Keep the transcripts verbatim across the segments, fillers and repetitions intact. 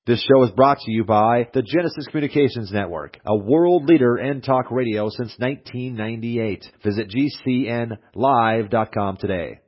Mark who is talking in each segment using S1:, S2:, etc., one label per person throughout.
S1: This show is brought to you by the Genesis Communications Network, a world leader in talk radio since nineteen ninety-eight. Visit G C N live dot com today.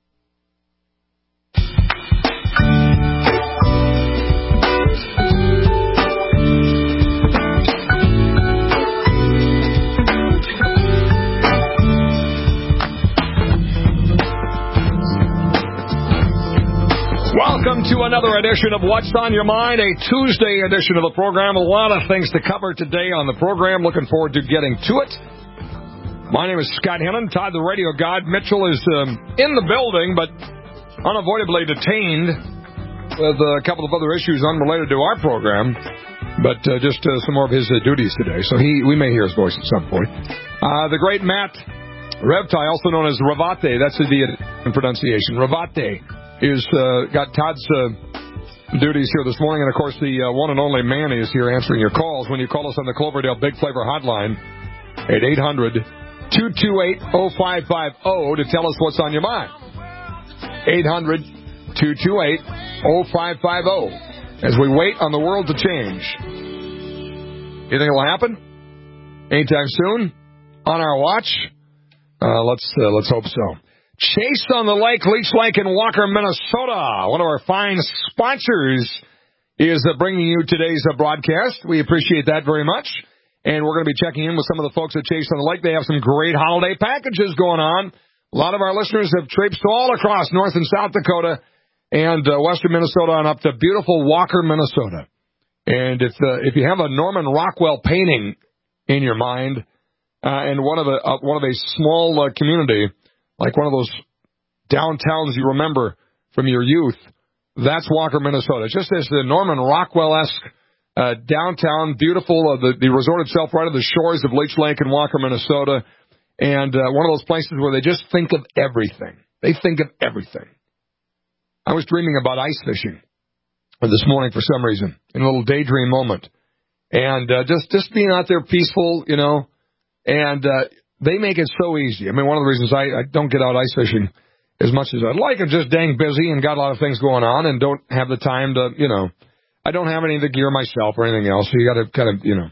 S2: Welcome to another edition of What's on Your Mind, a Tuesday edition of the program. A lot of things to cover today on the program. Looking forward to getting to it. My name is Scott Hennon, Todd the Radio God. Mitchell is um, in the building, but unavoidably detained with a couple of other issues unrelated to our program, but uh, just uh, some more of his uh, duties today. So he, we may hear his voice at some point. Uh, the great Matt Revtai, also known as Ravate, that's the pronunciation, Ravate, is uh, got Todd's uh, duties here this morning, and of course the uh, one and only Manny is here answering your calls. When you call us on the Cloverdale Big Flavor Hotline at eight hundred, two two eight, oh five five oh to tell us what's on your mind. eight hundred, two two eight, oh five five oh as we wait on the world to change. You think it'll happen anytime soon? On our watch? Uh, let's uh, let's hope so. Chase on the Lake, Leech Lake in Walker, Minnesota. One of our fine sponsors is uh, bringing you today's uh, broadcast. We appreciate that very much. And we're going to be checking in with some of the folks at Chase on the Lake. They have some great holiday packages going on. A lot of our listeners have traipsed all across North and South Dakota and uh, western Minnesota and up to beautiful Walker, Minnesota. And if uh, if you have a Norman Rockwell painting in your mind uh, and one of a uh, one of a small uh, community, like one of those downtowns you remember from your youth, that's Walker, Minnesota. It's just as the Norman Rockwell-esque uh, downtown, beautiful, uh, the, the resort itself right on the shores of Leech Lake in Walker, Minnesota, and uh, one of those places where they just think of everything. They think of everything. I was dreaming about ice fishing this morning for some reason, in a little daydream moment, and uh, just, just being out there peaceful, you know, and uh they make it so easy. I mean, one of the reasons I, I don't get out ice fishing as much as I'd like, I'm just dang busy and got a lot of things going on and don't have the time to, you know, I don't have any of the gear myself or anything else, so you got to kind of, you know,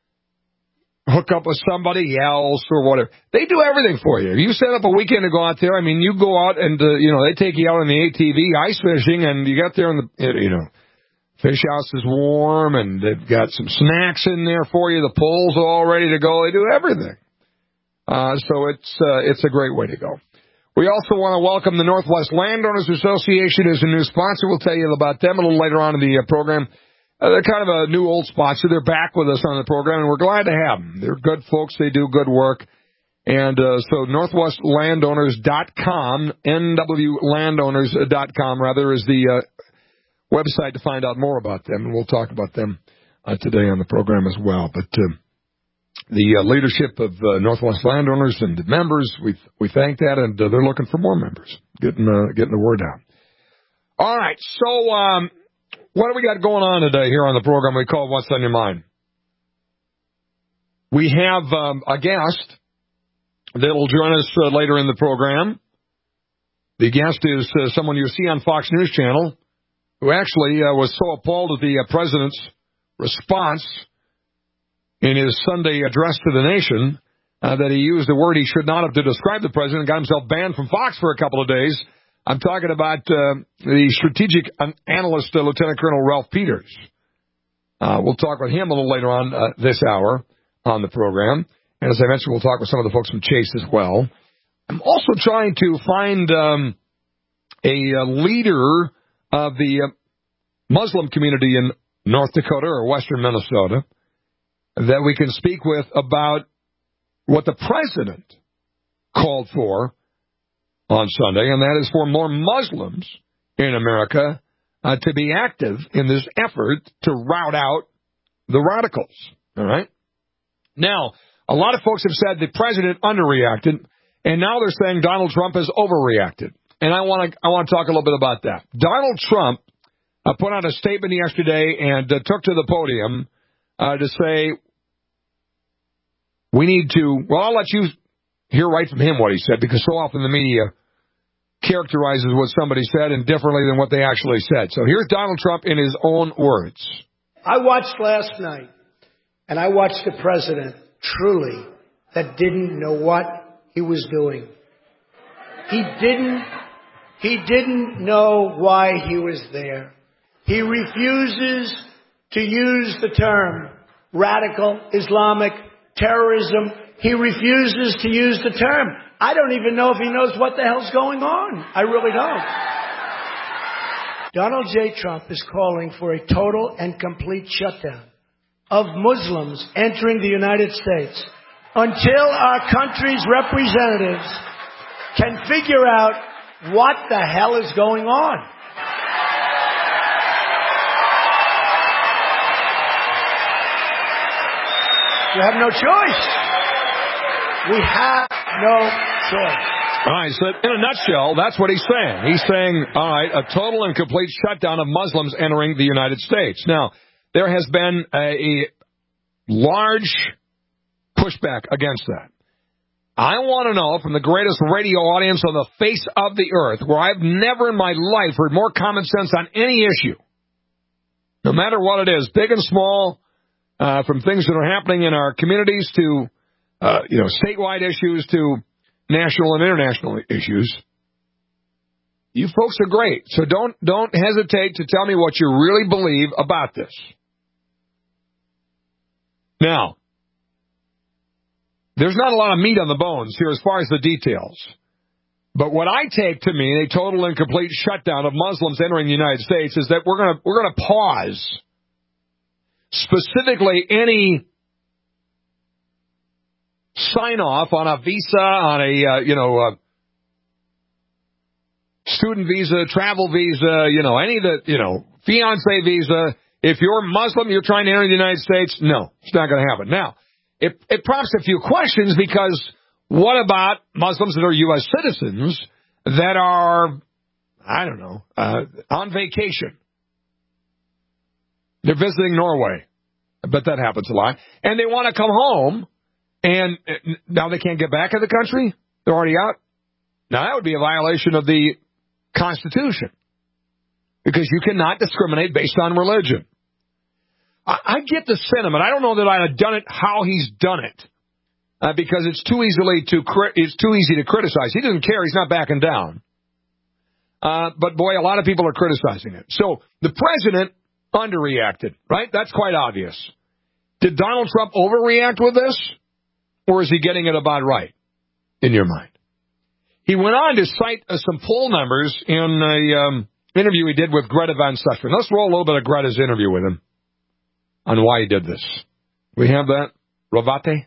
S2: hook up with somebody else or whatever. They do everything for you. You set up a weekend to go out there. I mean, you go out and, uh, you know, they take you out on the A T V ice fishing, and you get there and, the, you know, fish house is warm and they've got some snacks in there for you. The pole's all ready to go. They do everything. Uh, so it's uh, it's a great way to go. We also want to welcome the Northwest Landowners Association as a new sponsor. We'll tell you about them a little later on in the uh, program. Uh, they're kind of a new old sponsor. They're back with us on the program, and we're glad to have them. They're good folks. They do good work. And uh, so northwest landowners dot com, N W landowners dot com, rather, is the uh, website to find out more about them. And we'll talk about them uh, today on the program as well. But uh, the uh, leadership of uh, Northwest Landowners and the members, we we thank that, and uh, they're looking for more members, getting uh, getting the word out. All right, so um, what do we got going on today here on the program we call What's on Your Mind? We have um, a guest that will join us uh, later in the program. The guest is uh, someone you see on Fox News Channel, who actually uh, was so appalled at the uh, president's response in his Sunday address to the nation uh, that he used a word he should not have to describe the president and got himself banned from Fox for a couple of days. I'm talking about uh, the strategic analyst, uh, Lieutenant Colonel Ralph Peters. Uh, we'll talk with him a little later on uh, this hour on the program. And as I mentioned, we'll talk with some of the folks from Chase as well. I'm also trying to find um, a, a leader of the uh, Muslim community in North Dakota or western Minnesota that we can speak with about what the president called for on Sunday, and that is for more Muslims in America uh, to be active in this effort to rout out the radicals. All right? Now, a lot of folks have said the president underreacted, and now they're saying Donald Trump has overreacted. And I want to I want to talk a little bit about that. Donald Trump uh, put out a statement yesterday and uh, took to the podium uh, to say, we need to, well, I'll let you hear right from him what he said, because so often the media characterizes what somebody said and differently than what they actually said. So here's Donald Trump in his own words.
S3: I watched last night, and I watched a president, truly, that didn't know what he was doing. He didn't, he didn't know why he was there. He refuses to use the term radical Islamic terrorism. He refuses to use the term. I don't even know if he knows what the hell's going on. I really don't. Donald J. Trump is calling for a total and complete shutdown of Muslims entering the United States until our country's representatives can figure out what the hell is going on. We have no choice. We have no choice.
S2: All right, so in a nutshell, that's what he's saying. He's saying, all right, a total and complete shutdown of Muslims entering the United States. Now, there has been a, a large pushback against that. I want to know from the greatest radio audience on the face of the earth, where I've never in my life heard more common sense on any issue, no matter what it is, big and small, uh, from things that are happening in our communities to, uh, you know, statewide issues to national and international issues. You folks are great, so don't don't hesitate to tell me what you really believe about this. Now, there's not a lot of meat on the bones here as far as the details. But what I take to mean a total and complete shutdown of Muslims entering the United States is that we're going to we're going to pause specifically any sign off on a visa, on a uh, you know uh, student visa, travel visa, you know any of the you know fiance visa. If you're Muslim, you're trying to enter the United States. No, it's not going to happen. Now, it it prompts a few questions, because what about Muslims that are U S citizens that are, I don't know, uh, on vacation? They're visiting Norway. I bet that happens a lot. And they want to come home, and now they can't get back in the country? They're already out? Now, that would be a violation of the Constitution, because you cannot discriminate based on religion. I, I get the sentiment. I don't know that I'd have done it how he's done it. Uh, because it's too easily to it's too easy to criticize. He doesn't care. He's not backing down. Uh, but boy, a lot of people are criticizing it. So the president underreacted, right? That's quite obvious. Did Donald Trump overreact with this, or is he getting it about right in your mind? He went on to cite uh, some poll numbers in an um, interview he did with Greta Van Susteren. Let's roll a little bit of Greta's interview with him on why he did this. We have that. Ravate.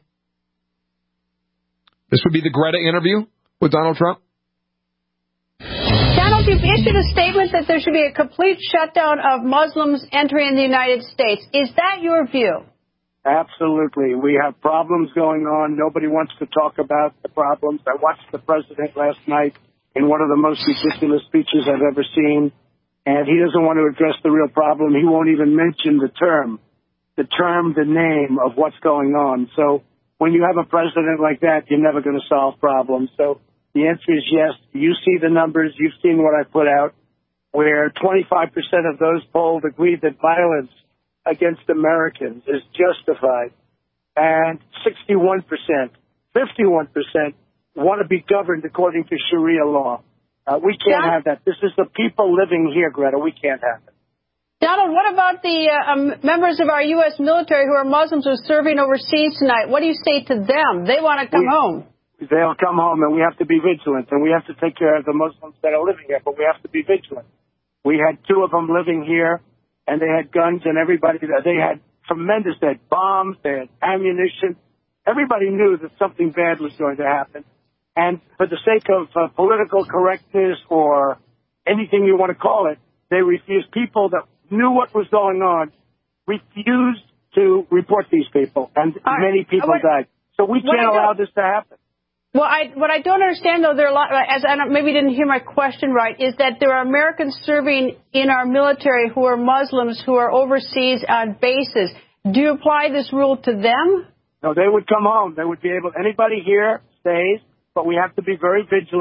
S2: This would be the Greta interview with Donald Trump.
S4: Donald, you've issued a statement that there should be a complete shutdown of Muslims entering the United States. Is that your view?
S5: Absolutely. We have problems going on. Nobody wants to talk about the problems. I watched the president last night in one of the most ridiculous speeches I've ever seen, and he doesn't want to address the real problem. He won't even mention the term, the term, the name of what's going on. So when you have a president like that, you're never going to solve problems. So the answer is yes. You see the numbers. You've seen what I put out, where twenty-five percent of those polled agree that violence against Americans is justified, and sixty-one percent, fifty-one percent want to be governed according to Sharia law. Uh, we can't yeah. have that. This is the people living here, Greta. We can't have it.
S4: Donald, what about the uh, um, members of our U S military who are Muslims who are serving overseas tonight? What do you say to them? They want to come
S5: we,
S4: home.
S5: They'll come home, and we have to be vigilant, and we have to take care of the Muslims that are living here, but we have to be vigilant. We had two of them living here, and they had guns, and everybody, they had tremendous, they had bombs, they had ammunition. Everybody knew that something bad was going to happen. And for the sake of uh, political correctness or anything you want to call it, they refused. People that knew what was going on refused to report these people, and right. many people what, died. So we can't allow this to happen.
S4: Well, I, what I don't understand, though, there are a lot, as I don't, maybe you didn't hear my question right, is that there are Americans serving in our military who are Muslims who are overseas on bases. Do you apply this rule to them?
S5: No, they would come home. They would be able. Anybody here stays, but we have to be very vigilant.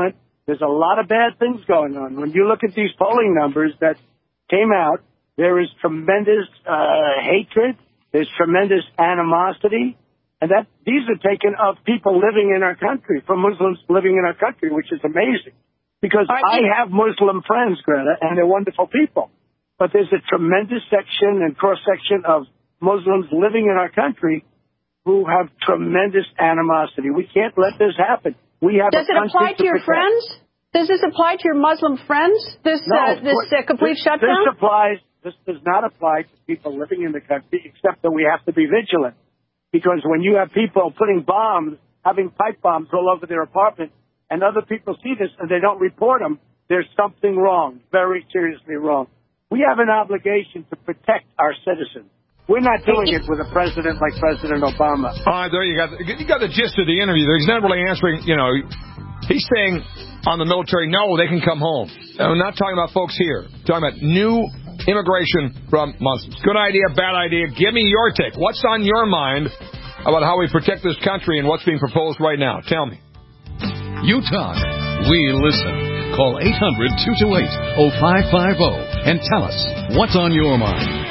S5: There's a lot of bad things going on. When you look at these polling numbers that came out, there is tremendous uh, hatred. There's tremendous animosity. And that these are taken of people living in our country, from Muslims living in our country, which is amazing. Because I have Muslim friends, Greta, and they're wonderful people. But there's a tremendous section and cross-section of Muslims living in our country who have tremendous animosity. We can't let this happen. We have
S4: Does
S5: a
S4: it apply to, to your protect. friends? Does this apply to your Muslim friends, this
S5: no,
S4: uh, this uh, complete
S5: this,
S4: shutdown?
S5: This applies. This does not apply to people living in the country, except that we have to be vigilant. Because when you have people putting bombs, having pipe bombs all over their apartment, and other people see this and they don't report them, there's something wrong, very seriously wrong. We have an obligation to protect our citizens. We're not doing it with a president like President Obama.
S2: All right, there you got the, you got the gist of the interview. He's not really answering, you know, he's saying on the military, no, they can come home. I'm not talking about folks here. I'm talking about new immigration from Muslims. Good idea, bad idea. Give me your take. What's on your mind about how we protect this country and what's being proposed right now? Tell me.
S6: You talk, we listen. Call eight hundred, two two eight, oh five five oh and tell us what's on your mind.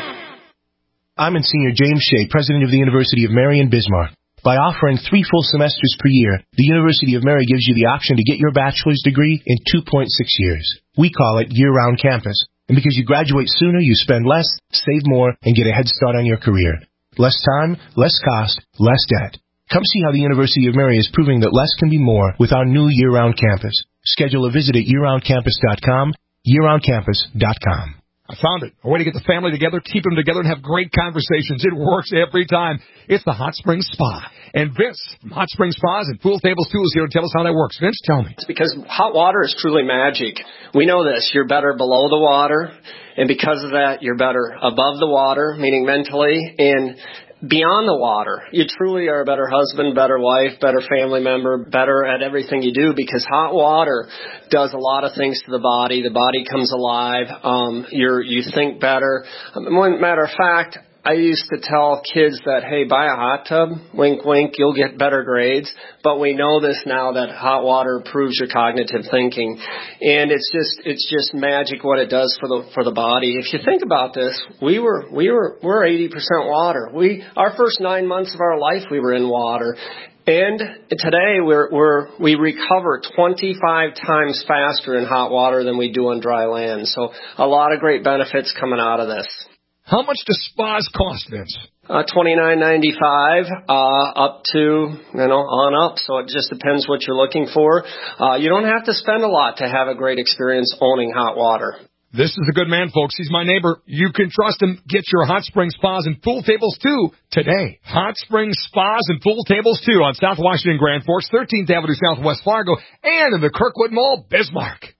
S7: I'm Monsignor James Shea, president of the University of Mary in Bismarck. By offering three full semesters per year, the University of Mary gives you the option to get your bachelor's degree in two point six years. We call it year-round campus. And because you graduate sooner, you spend less, save more, and get a head start on your career. Less time, less cost, less debt. Come see how the University of Mary is proving that less can be more with our new year-round campus. Schedule a visit at year round campus dot com, year round campus dot com.
S2: I found it. A way to get the family together, keep them together, and have great conversations. It works every time. It's the Hot Springs Spa. And Vince from Hot Springs Spas and Pool Tables Too is here to tell us how that works. Vince, tell me.
S8: It's because hot water is truly magic. We know this. You're better below the water, and because of that, you're better above the water, meaning mentally, and beyond the water. You truly are a better husband, better wife, better family member, better at everything you do, because hot water does a lot of things to the body. The body comes alive. Um, you're, you think better. Um, matter of fact, I used to tell kids that, hey, buy a hot tub, wink, wink, you'll get better grades. But we know this now that hot water improves your cognitive thinking. And it's just, it's just magic what it does for the, for the body. If you think about this, we were, we were, we're eighty percent water. We, our first nine months of our life, we were in water. And today we're, we're, we recover twenty-five times faster in hot water than we do on dry land. So a lot of great benefits coming out of this.
S2: How much do spas cost, Vince?
S8: Uh, twenty-nine ninety-five, uh, up to, you know, on up. So it just depends what you're looking for. Uh, you don't have to spend a lot to have a great experience owning hot water.
S2: This is a good man, folks. He's my neighbor. You can trust him. Get your Hot Springs Spas and Pool Tables Too today. Hot Springs Spas and Pool Tables Too on South Washington Grand Forks, thirteenth Avenue Southwest Fargo, and in the Kirkwood Mall, Bismarck.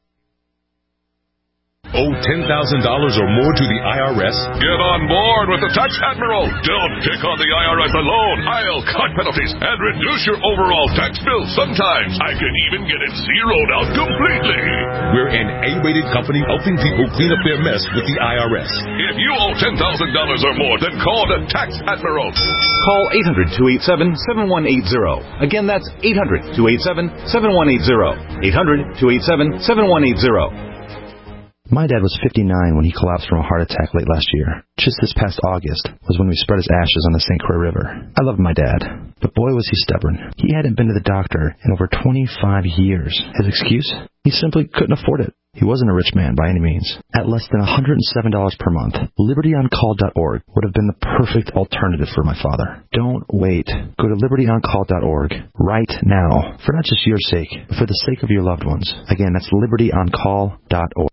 S9: Owe ten thousand dollars or more to the I R S?
S10: Get on board with the Tax Admiral. Don't pick on the I R S alone. I'll cut penalties and reduce your overall tax bill. Sometimes I can even get it zeroed out completely.
S9: We're an A-rated company helping people clean up their mess with the I R S.
S10: If you owe ten thousand dollars or more, then call the Tax Admiral.
S11: Call eight hundred, two eight seven, seven one eight zero. Again, that's eight hundred, two eight seven, seven one eight zero. eight hundred, two eight seven, seven one eight zero.
S12: My dad was fifty-nine when he collapsed from a heart attack late last year. Just this past August was when we spread his ashes on the Saint Croix River. I loved my dad, but boy was he stubborn. He hadn't been to the doctor in over twenty-five years. His excuse? He simply couldn't afford it. He wasn't a rich man by any means. At less than one hundred seven dollars per month, liberty on call dot org would have been the perfect alternative for my father. Don't wait. Go to liberty on call dot org right now, for not just your sake, but for the sake of your loved ones. Again, that's liberty on call dot org.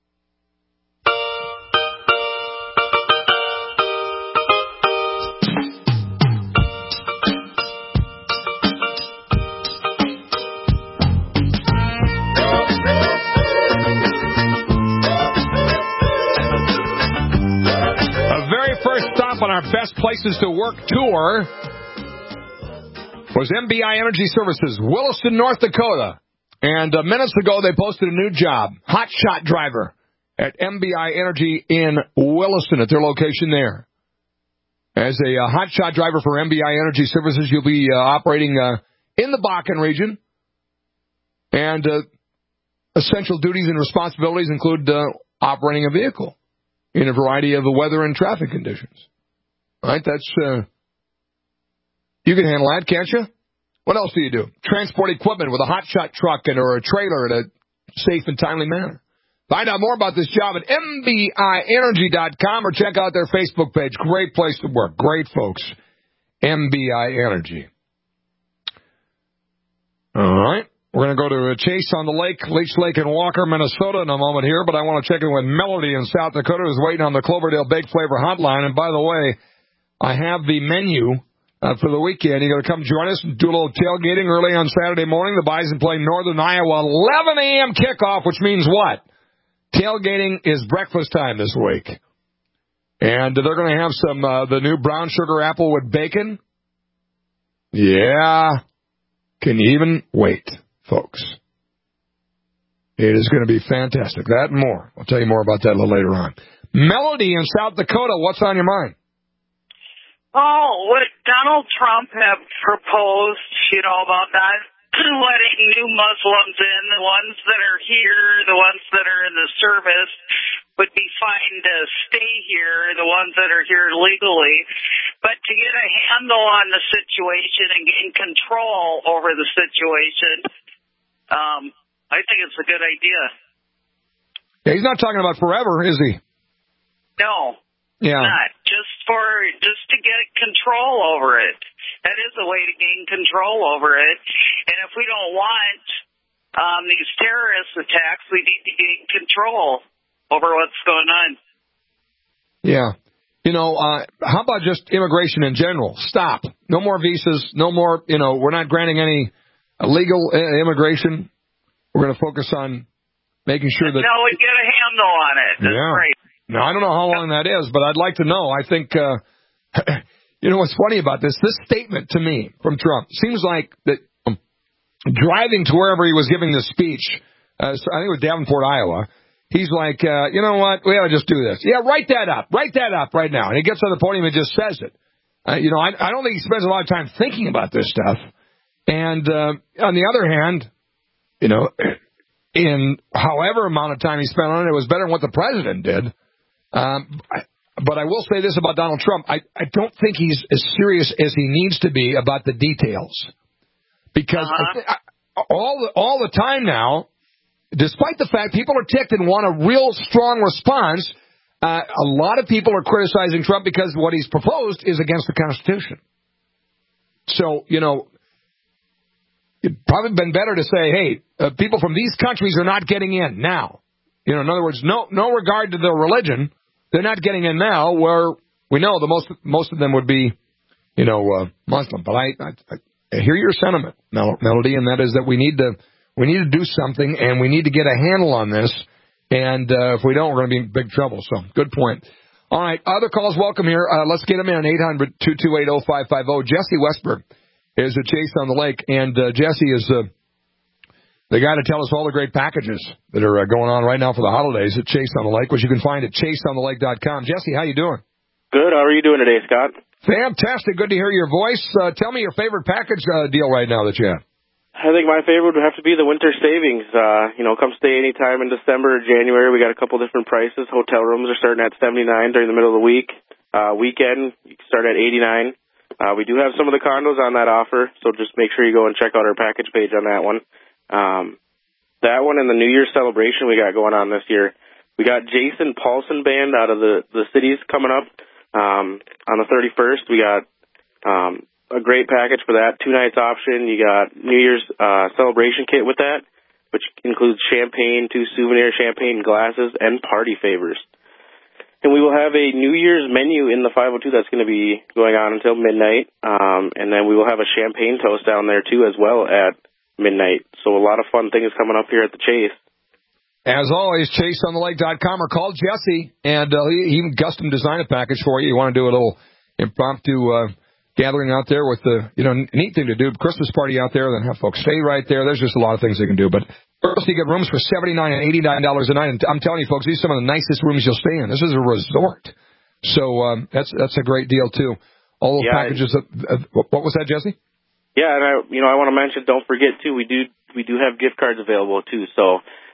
S2: On our Best Places to Work tour was M B I Energy Services, Williston, North Dakota. And uh, minutes ago, they posted a new job, hot shot driver at M B I Energy in Williston at their location there. As a uh, hot shot driver for M B I Energy Services, you'll be uh, operating uh, in the Bakken region. And uh, essential duties and responsibilities include uh, operating a vehicle in a variety of weather and traffic conditions. All right, that's, uh, you can handle that, can't you? What else do you do? Transport equipment with a hotshot truck and or a trailer in a safe and timely manner. Find out more about this job at M B I energy dot com or check out their Facebook page. Great place to work. Great folks. M B I Energy. All right. We're going to go to Chase on the Lake, Leech Lake in Walker, Minnesota in a moment here, but I want to check in with Melody in South Dakota who's waiting on the Cloverdale Baked Flavor hotline. And by the way, I have the menu uh, for the weekend. You're going to come join us and do a little tailgating early on Saturday morning. The Bison play Northern Iowa, eleven a.m. kickoff, which means what? Tailgating is breakfast time this week. And they're going to have some, uh, the new brown sugar apple with bacon. Yeah. Can you even wait, folks? It is going to be fantastic. That and more. I'll tell you more about that a little later on. Melody in South Dakota, what's on your mind?
S13: Oh, would Donald Trump have proposed, you know, about that? Letting new Muslims in, the ones that are here, the ones that are in the service, would be fine to stay here, the ones that are here legally. But to get a handle on the situation and gain control over the situation, um, I think it's a good idea.
S2: Yeah, he's not talking about forever, is he?
S13: No.
S2: Yeah.
S13: Not. Just for, just to get control over it. That is a way to gain control over it. And if we don't want um, these terrorist attacks, we need to gain control over what's going on.
S2: Yeah. You know, uh, how about just immigration in general? Stop. No more visas. No more, you know, we're not granting any illegal immigration. We're going to focus on making sure that...
S13: No, we get a handle on it. That's
S2: yeah.
S13: great.
S2: Now, I don't know how long that is, but I'd like to know. I think... Uh, You know what's funny about this? This statement to me from Trump seems like that um, driving to wherever he was giving this speech, uh, so I think it was Davenport, Iowa, he's like, uh, you know what, we ought to just do this. Yeah, write that up. Write that up right now. And he gets on the podium and just says it. Uh, you know, I, I don't think he spends a lot of time thinking about this stuff. And uh, on the other hand, you know, in however amount of time he spent on it, it was better than what the president did. Um, I, But I will say this about Donald Trump. I, I don't think he's as serious as he needs to be about the details. Because uh-huh. I, I, all, the, all the time now, despite the fact people are ticked and want a real strong response, uh, a lot of people are criticizing Trump because what he's proposed is against the Constitution. So, you know, it'd probably been better to say, hey, uh, people from these countries are not getting in now. You know, in other words, no no regard to their religion. They're not getting in now, where we know the most most of them would be, you know, uh, Muslim. But I, I, I hear your sentiment, Melody, and that is that we need to we need to do something, and we need to get a handle on this. And uh, if we don't, we're going to be in big trouble. So, good point. All right, other calls welcome here. Uh, let's get them in, eight hundred, two two eight, oh five five oh. Jesse Westberg is at Chase on the Lake, and uh, Jesse is uh, the guy to tell us all the great packages that are uh, going on right now for the holidays at Chase on the Lake, which you can find at chase on the lake dot com. Jesse, how you doing?
S14: Good. How are you doing today, Scott?
S2: Fantastic. Good to hear your voice. Uh, tell me your favorite package uh, deal right now that you have.
S14: I think my favorite would have to be the winter savings. Uh, you know, come stay anytime in December or January. We got a couple different prices. Hotel rooms are starting at seventy-nine during the middle of the week. Uh, weekend, you can start at eighty-nine. Uh, we do have some of the condos on that offer, so just make sure you go and check out our package page on that one. Um, that one and the New Year's celebration we got going on this year. We got Jason Paulson Band out of the, the cities coming up um, on the thirty-first. We got um, a great package for that, two nights option. You got New Year's uh, celebration kit with that, which includes champagne, two souvenir champagne glasses, and party favors. And we will have a New Year's menu in the five oh two that's going to be going on until midnight. Um, and then we will have a champagne toast down there, too, as well at midnight. So a lot of fun things coming up here at the Chase.
S2: As always, chase on the lake dot com or call Jesse, and uh, he, he can custom design a package for you. You want to do a little impromptu uh, gathering out there with the, you know, neat thing to do, Christmas party out there, then have folks stay right there. There's just a lot of things they can do. But first, you get rooms for seventy-nine dollars and eighty-nine dollars a night. And I'm telling you, folks, these are some of the nicest rooms you'll stay in. This is a resort. So um, that's that's a great deal, too. All the yeah, packages. Of, uh, what was that, Jesse?
S14: Yeah, and I, you know, I want to mention, don't forget, too, we do we do have gift cards available, too. So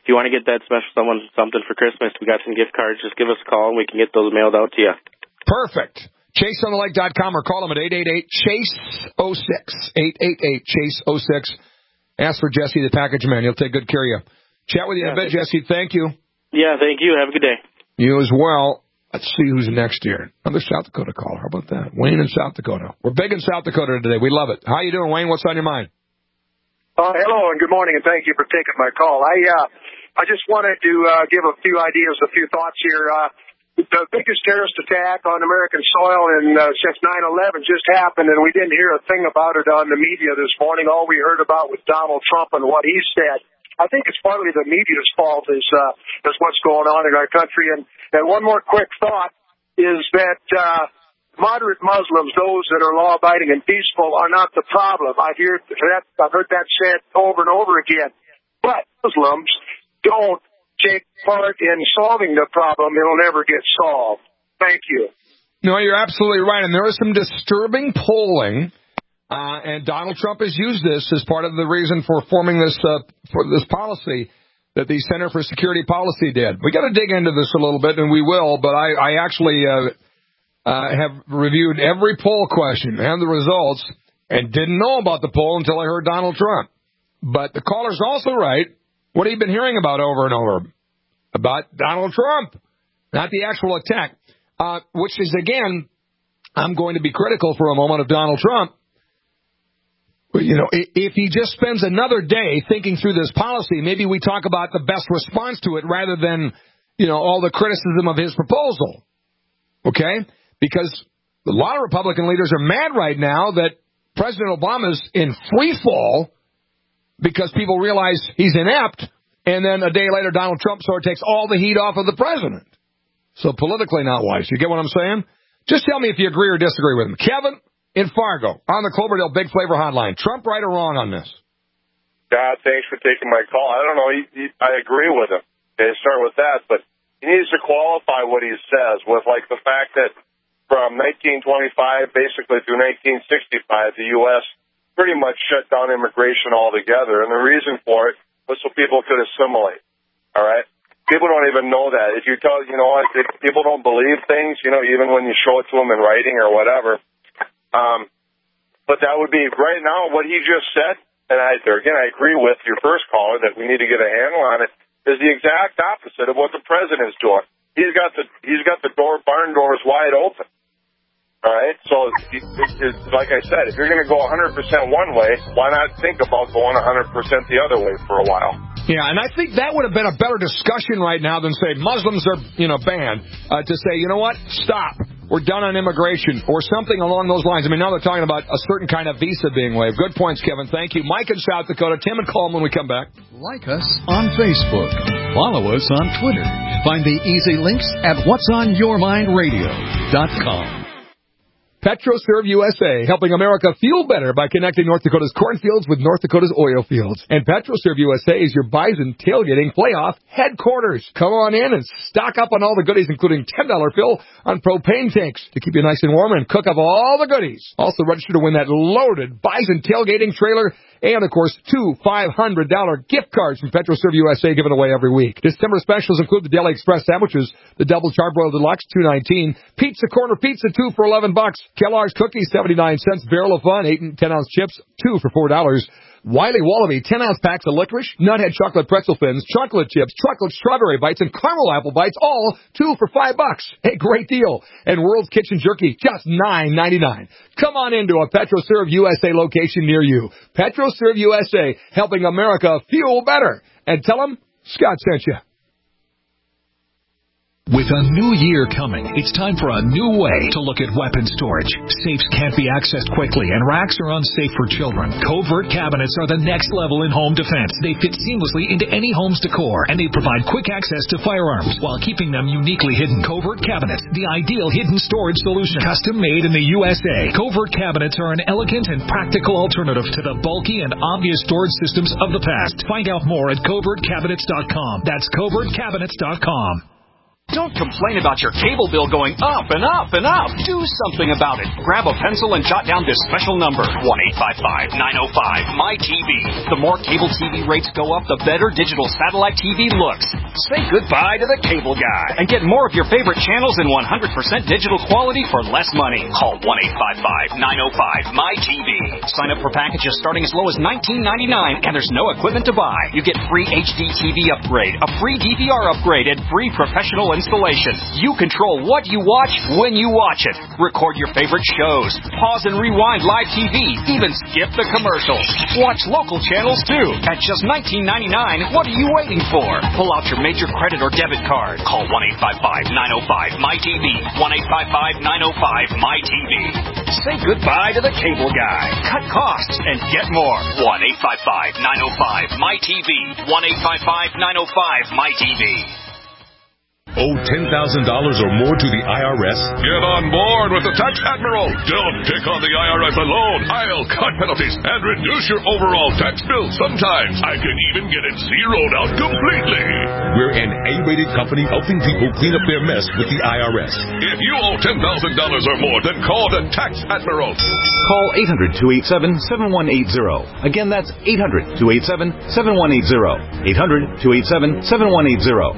S14: if you want to get that special someone something for Christmas, we got some gift cards. Just give us a call, and we can get those mailed out to you.
S2: Perfect. chase on the lake dot com or call them at eight eight eight, chase oh six, eight eight eight, chase oh six. Ask for Jesse, the package man. He'll take good care of you. Chat with you in a bit, Jesse. Thank you.
S14: Yeah, thank you. Have a good day.
S2: You as well. Let's see who's next here. Another South Dakota caller. How about that? Wayne in South Dakota. We're big in South Dakota today. We love it. How you doing, Wayne? What's on your mind?
S15: Uh, hello and good morning, and thank you for taking my call. I uh, I just wanted to uh, give a few ideas, a few thoughts here. Uh, the biggest terrorist attack on American soil in, uh, since nine eleven just happened, and we didn't hear a thing about it on the media this morning. All we heard about was Donald Trump and what he said. I think it's partly the media's fault is uh, is what's going on in our country. And, and one more quick thought is that uh, moderate Muslims, those that are law-abiding and peaceful, are not the problem. I hear that, I've heard that said over and over again. But Muslims don't take part in solving the problem. It'll never get solved. Thank you.
S2: No, you're absolutely right. And there is some disturbing polling. Uh, and Donald Trump has used this as part of the reason for forming this uh, for this policy that the Center for Security Policy did. We got to dig into this a little bit, and we will. But I, I actually uh, uh, have reviewed every poll question and the results, and didn't know about the poll until I heard Donald Trump. But the caller's also right. What have you been hearing about over and over? About Donald Trump, not the actual attack. Uh, which is again, I'm going to be critical for a moment of Donald Trump. You know, if he just spends another day thinking through this policy, maybe we talk about the best response to it rather than, you know, all the criticism of his proposal. Okay? Because a lot of Republican leaders are mad right now that President Obama's in free fall because people realize he's inept, and then a day later Donald Trump sort of takes all the heat off of the president. So politically not wise. You get what I'm saying? Just tell me if you agree or disagree with him. Kevin in Fargo, on the Cloverdale Big Flavor Hotline. Trump right or wrong on this?
S16: God, thanks for taking my call. I don't know. He, he, I agree with him. Okay, start with that. But he needs to qualify what he says with, like, the fact that from nineteen twenty-five basically through nineteen sixty-five, the U S pretty much shut down immigration altogether. And the reason for it was so people could assimilate. All right? People don't even know that. If you tell, you know, if people don't believe things, you know, even when you show it to them in writing or whatever. Um, but that would be right now what he just said, and I, again, I agree with your first caller that we need to get a handle on it, is the exact opposite of what the president's doing. He's got the he's got the door barn doors wide open. All right, so it, it, like I said, if you're going to go one hundred percent one way, why not think about going one hundred percent the other way for a while?
S2: Yeah, and I think that would have been a better discussion right now than say Muslims are, you know, banned. Uh, to say, you know what, stop. We're done on immigration, or something along those lines. I mean, now they're talking about a certain kind of visa being waived. Good points, Kevin. Thank you. Mike in South Dakota. Tim and Colm when we come back.
S6: Like us on Facebook. Follow us on Twitter. Find the easy links at whats on your mind radio dot com.
S2: PetroServe U S A, helping America fuel better by connecting North Dakota's cornfields with North Dakota's oil fields. And PetroServe U S A is your Bison tailgating playoff headquarters. Come on in and stock up on all the goodies, including ten dollars fill on propane tanks to keep you nice and warm and cook up all the goodies. Also register to win that loaded Bison tailgating trailer and, of course, two five hundred dollars gift cards from PetroServe U S A given away every week. December specials include the Deli Express sandwiches, the double charbroiled deluxe, two nineteen, pizza corner pizza, two for eleven bucks, Kellogg's cookies, seventy-nine cents, Barrel of Fun, eight and ten ounce chips, two for four dollars. Wiley Wallaby, ten ounce packs of licorice, Nuthead chocolate pretzel fins, chocolate chips, chocolate strawberry bites, and caramel apple bites, all two for five bucks. A great deal. And World's Kitchen Jerky, just nine ninety-nine. Come on into a PetroServe U S A location near you. PetroServe U S A, helping America fuel better. And tell them Scott sent you.
S17: With a new year coming, it's time for a new way to look at weapon storage. Safes can't be accessed quickly, and racks are unsafe for children. Covert cabinets are the next level in home defense. They fit seamlessly into any home's decor, and they provide quick access to firearms while keeping them uniquely hidden. Covert cabinets, the ideal hidden storage solution. Custom made in the U S A. Covert cabinets are an elegant and practical alternative to the bulky and obvious storage systems of the past. Find out more at covert cabinets dot com. That's covert cabinets dot com.
S18: Don't complain about your cable bill going up and up and up. Do something about it. Grab a pencil and jot down this special number, one eight five five, nine oh five, M Y T V. The more cable T V rates go up, the better digital satellite T V looks. Say goodbye to the cable guy and get more of your favorite channels in one hundred percent digital quality for less money. Call one eight five five, nine oh five, M Y T V. Sign up for packages starting as low as nineteen ninety-nine, and there's no equipment to buy. You get free H D T V upgrade, a free D V R upgrade, and free professional installation. You control what you watch when you watch it. Record your favorite shows. Pause and rewind live T V. Even skip the commercials. Watch local channels too. At just nineteen ninety-nine, what are you waiting for? Pull out your major credit or debit card. Call one eight five five, nine oh five, M Y T V. one eight five five, nine oh five, M Y T V. Say goodbye to the cable guy. Cut costs and get more. one eight five five, nine oh five, M Y T V. one eight five five, nine oh five, M Y T V.
S9: Owe ten thousand dollars or more to the I R S?
S10: Get on board with the Tax Admiral. Don't take on the I R S alone. I'll cut penalties and reduce your overall tax bill. Sometimes I can even get it zeroed out completely.
S9: We're an A-rated company helping people clean up their mess with the I R S.
S10: If you owe ten thousand dollars or more, then call the Tax Admiral.
S11: Call eight hundred, two eight seven, seven one eight zero. Again, that's eight hundred, two eight seven, seven one eight zero. eight hundred, two eight seven, seven one eight zero.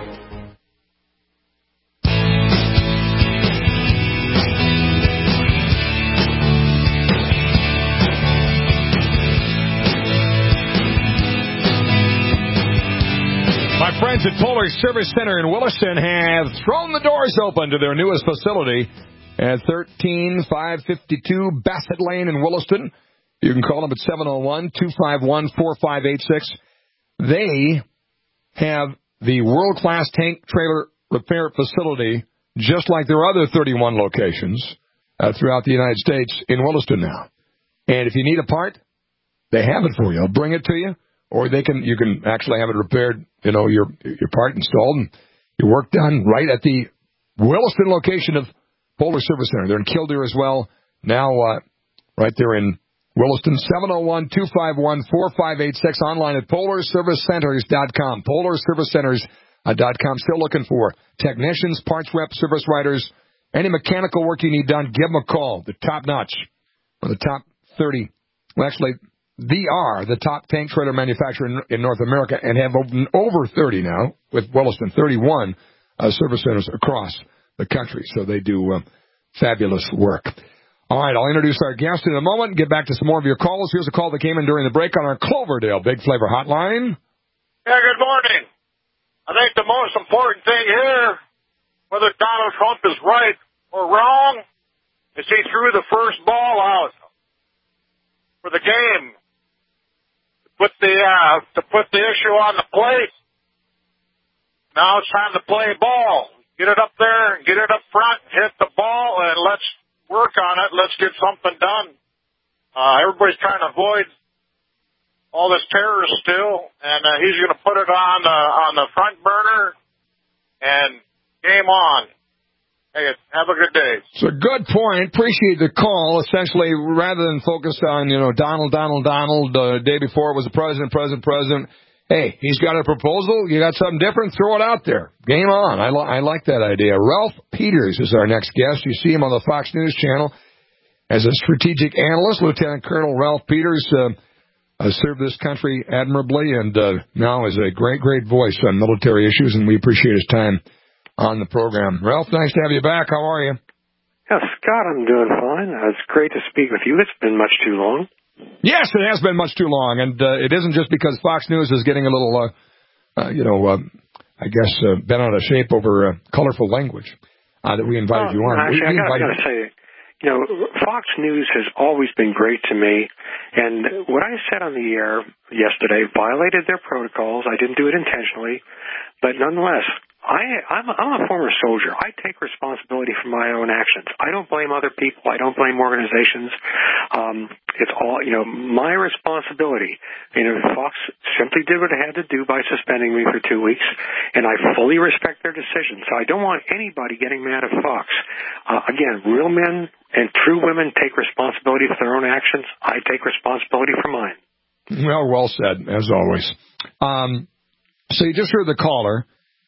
S2: My friends at Polar Service Center in Williston have thrown the doors open to their newest facility at thirteen five fifty-two Bassett Lane in Williston. You can call them at seven oh one, two five one, four five eight six. They have the world-class tank trailer repair facility, just like their other thirty-one locations uh, throughout the United States in Williston now. And if you need a part, they have it for you. They'll bring it to you, or they can you can actually have it repaired, you know, your your part installed and your work done right at the Williston location of Polar Service Center. They're in Killdeer as well. Now, uh, right there in Williston, seven oh one, two five one, four five eight six, online at polar service centers dot com. polar service centers dot com. Still looking for technicians, parts reps, service writers, any mechanical work you need done, give them a call. The top notch, or the top thirty. Well, actually, they are the top tank trailer manufacturer in, in North America and have over thirty now, with Williston, thirty-one uh, service centers across the country. So they do uh, fabulous work. All right, I'll introduce our guest in a moment and get back to some more of your calls. Here's a call that came in during the break on our Cloverdale Big Flavor Hotline.
S19: Yeah, good morning. I think the most important thing here, whether Donald Trump is right or wrong, is he threw the first ball out for the game. To put the, uh, to put the issue on the plate. Now it's time to play ball. Get it up there and get it up front, hit the ball, and let's work on it. Let's get something done. Uh, everybody's trying to avoid all this terror still, and uh, he's going to put it on the, on the front burner, and game on. Hey, have a good day.
S2: It's a good point. Appreciate the call. Essentially, rather than focus on, you know, Donald, Donald, Donald, the uh, day before it was the president, president, president. Hey, he's got a proposal. You got something different? Throw it out there. Game on. I, li- I like that idea. Ralph Peters is our next guest. You see him on the Fox News channel as a strategic analyst. Lieutenant Colonel Ralph Peters uh, uh, served this country admirably and uh, now is a great, great voice on military issues, and we appreciate his time on the program. Ralph, nice to have you back. How are you?
S20: Yeah, Scott, I'm doing fine. Uh, it's great to speak with you. It's been much too long.
S2: Yes, it has been much too long, and uh, it isn't just because Fox News is getting a little, uh, uh, you know, uh, I guess, uh, bent out of shape over uh, colorful language uh, that we invited
S20: well,
S2: you on.
S20: Actually,
S2: we, we
S20: I got to say, you know, Fox News has always been great to me, and what I said on the air yesterday violated their protocols. I didn't do it intentionally, but nonetheless, I, I'm, I'm a former soldier. I take responsibility for my own actions. I don't blame other people. I don't blame organizations. Um, it's all, you know, my responsibility. You know, Fox simply did what it had to do by suspending me for two weeks, and I fully respect their decision. So I don't want anybody getting mad at Fox. Uh, again, real men and true women take responsibility for their own actions. I take responsibility for mine.
S2: Well, well said, as always. Um, so you just heard the caller.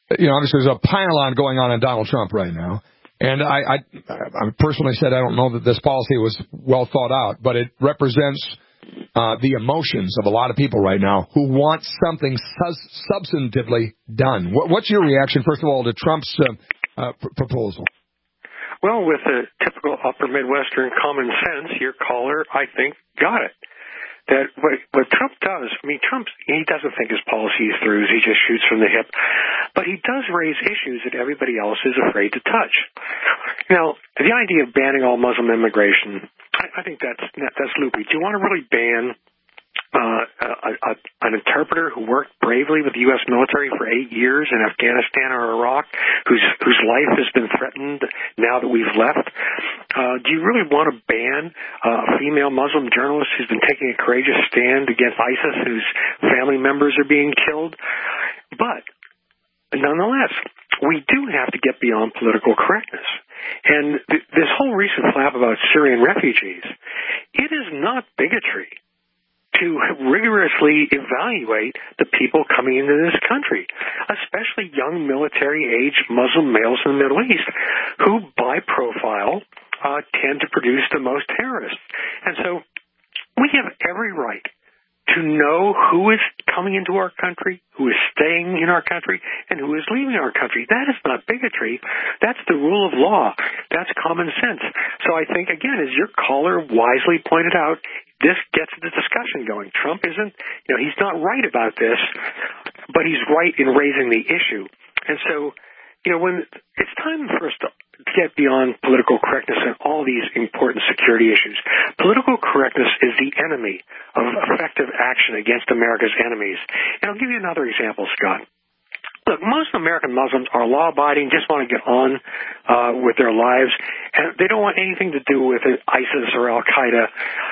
S2: you know, obviously there's a pile-on going on in Donald Trump right now. And I, I, I personally said I don't know that this policy was well thought out, but it represents uh, the emotions of a lot of people right now who want something sus- substantively done. What, what's your reaction, first of all, to Trump's uh, uh, pr- proposal?
S20: Well, with the typical upper Midwestern common sense, your caller, I think, got it. That what, what Trump does, I mean, Trump, he doesn't think his policies through, he just shoots from the hip, but he does raise issues that everybody else is afraid to touch. Now, the idea of banning all Muslim immigration, I, I think that's that's loopy. Do you want to really ban uh, a, a, an interpreter who worked bravely with the U S military for eight years in Afghanistan or Iraq, whose whose life has been threatened now that we've left? Uh, do you really want to ban uh, a female Muslim journalist who's been taking a courageous stand against ISIS, whose family members are being killed? But nonetheless, we do have to get beyond political correctness. And th- this whole recent flap about Syrian refugees, it is not bigotry to rigorously evaluate the people coming into this country, especially young military-age Muslim males in the Middle East, who, by profile, uh, tend to produce the most terrorists. And so we have every right to know who is coming into our country, who is staying in our country, and who is leaving our country. That is not bigotry. That's the rule of law. That's common sense. So I think, again, as your caller wisely pointed out, this gets the discussion going. Trump isn't, you know, he's not right about this, but he's right in raising the issue. And so, you know, when it's time for us to get beyond political correctness and all these important security issues. Political correctness is the enemy of effective action against America's enemies. And I'll give you another example, Scott. Look, most American Muslims are law-abiding, just want to get on uh, with their lives, and they don't want anything to do with ISIS or Al-Qaeda.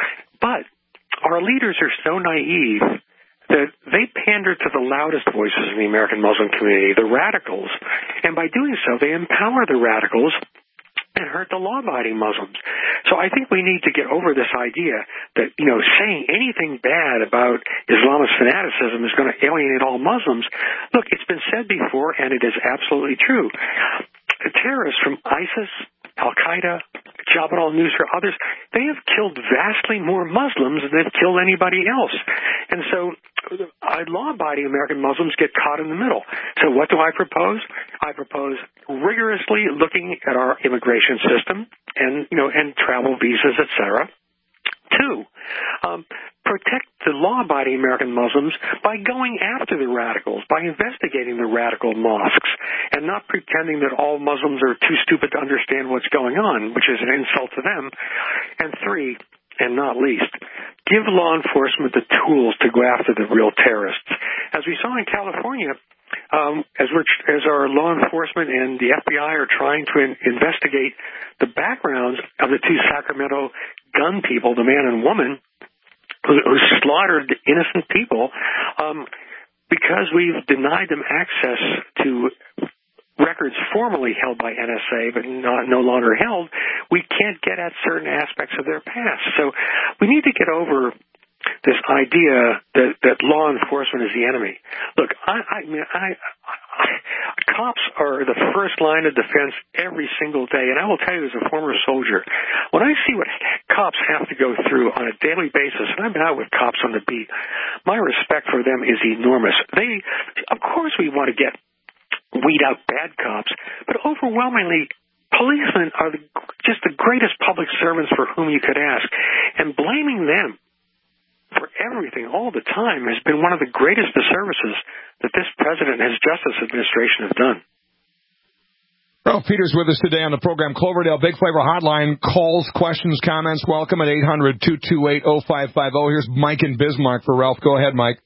S20: But our leaders are so naive that they pander to the loudest voices in the American Muslim community, the radicals, and by doing so, they empower the radicals and hurt the law-abiding Muslims. So I think we need to get over this idea that, you know, saying anything bad about Islamist fanaticism is going to alienate all Muslims. Look, it's been said before, and it is absolutely true. The terrorists from ISIS, Al-Qaeda, Jabhat al-Nusra, others, they have killed vastly more Muslims than they've killed anybody else. And so uh, law-abiding American Muslims get caught in the middle. So what do I propose? I propose rigorously looking at our immigration system and, you know, and travel visas, et cetera. Two, um, protect the law-abiding American Muslims by going after the radicals, by investigating the radical mosques, and not pretending that all Muslims are too stupid to understand what's going on, which is an insult to them. And three, and not least, give law enforcement the tools to go after the real terrorists. As we saw in California, um, as, we're, as our law enforcement and the F B I are trying to in, investigate the backgrounds of the two Sacramento gun people, the man and woman, who, who slaughtered innocent people, um, because we've denied them access to records formerly held by N S A but not, no longer held, we can't get at certain aspects of their past. So we need to get over this idea that, that law enforcement is the enemy. Look, I, I mean, I, I, cops are the first line of defense every single day, and I will tell you as a former soldier, when I see what cops have to go through on a daily basis, and I've been out with cops on the beat, my respect for them is enormous. They, of course we want to get weed out bad cops, but overwhelmingly, policemen are the, just the greatest public servants for whom you could ask, and blaming them for everything all the time has been one of the greatest disservices that this president and his Justice Administration have done.
S2: Ralph Peters with us today on the program. Cloverdale Big Flavor Hotline. Calls, questions, comments, welcome at eight hundred, two two eight, oh five five oh. Here's Mike in Bismarck for Ralph. Go ahead, Mike.